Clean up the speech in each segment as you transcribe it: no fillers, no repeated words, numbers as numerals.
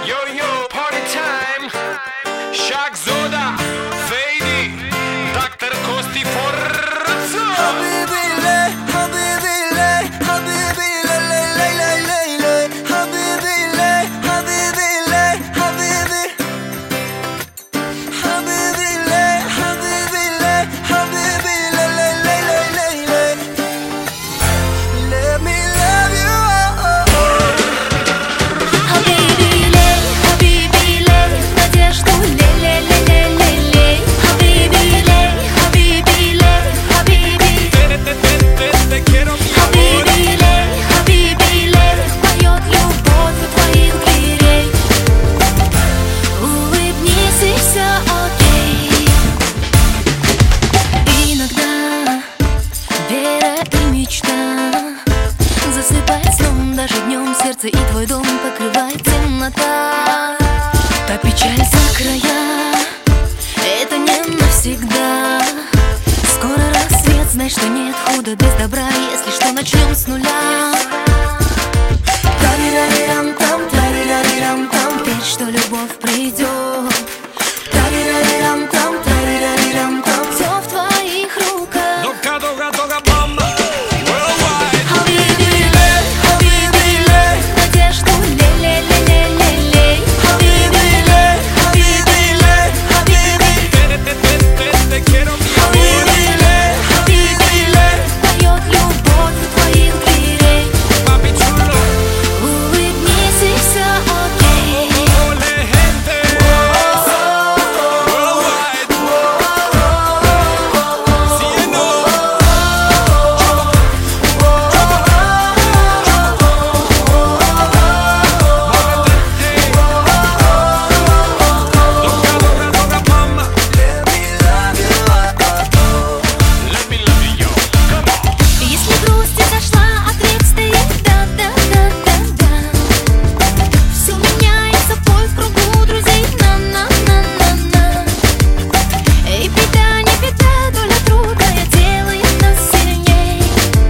Yo-yo, party time. Shaq Zoda, Fady, Dr. Kosti Forza. Habibi lay, habibi lay, habibi lay, lay, lay, lay, lay. Habibi lay, habibi lay, habibi. Habibi lay, habibi lay, habibi lay, lay, lay, lay, lay, lay. Let me love you. Habibi lay, надежду лей-лей-лей-лей-лей. Habibi lay, habibi lay, habibi. Te quiero, mi amor. Habibi lay, поет любовь у твоих дверей. Улыбнись и все окей. Иногда вера и мечта засыпает сном, даже днем сердце и твой дом покрывает темнота. Та печаль за края, это не навсегда. Скоро рассвет, знай, что нет худа без добра. Если что, начнем с нуля. Тарирарирам-там, тарирарирам-там, верь, что любовь придет. Тарирарирам-там, тарирарирам-там, все в твоих руках. Дога, дога, дога, бомба. Worldwide. Habibi lay, надежду лей-лей-лей-лей-лей. Habibi lay, habibi. Te quiero, mi amor. Habibi lay, поет любовь у твоих дверей. Papi chulo. Улыбнись и все окей. Ole, gente. Worldwide. Cielo. Dога, dога, dога, bamba. Let me love you. Let me love you, yo. Come on. Если грусть изошла, ответ стоит да-да-да-да-да. Все меняется, бой в кругу друзей. На-на-на-на-на. Эй, беда, не беда, доля трудная делает нас сильней.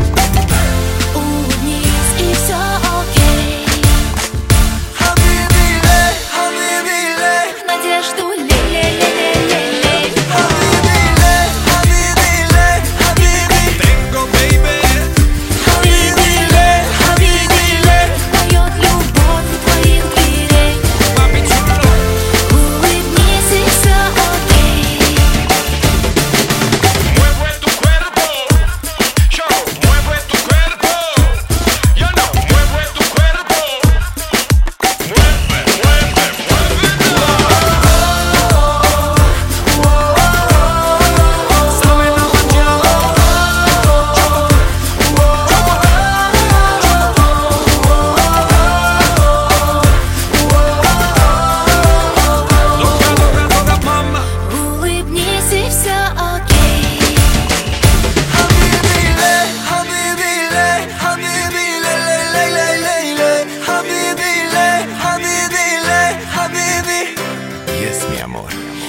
Улыбнись и все окей. Habibi lay, habibi lay. Надежду лей-лей-лей-лей-лей. Habibi lay, habibi lay, habibi. Tengo, baby. Habibi lay, habibi lay. Поет любовь у твоих дверей. Papi chulo. Улыбнись и все окей. Mueve tu cuerpo, yo, mueve tu cuerpo, yo no, mueve tu cuerpo, mueve, mueve, muévelo. Sabe la magia. Dога, dога, dога, mama. Улыбнись и все окей. Habibi lay, habibi lay, habibi lay, lay, lay, lay, lay. Habibi lay, habibi lay, habibi. Yes, mi amor.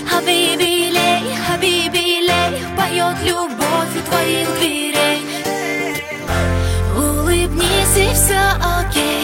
Habibi lay, поет любовь у твоих дверей. Улыбнись и все окей.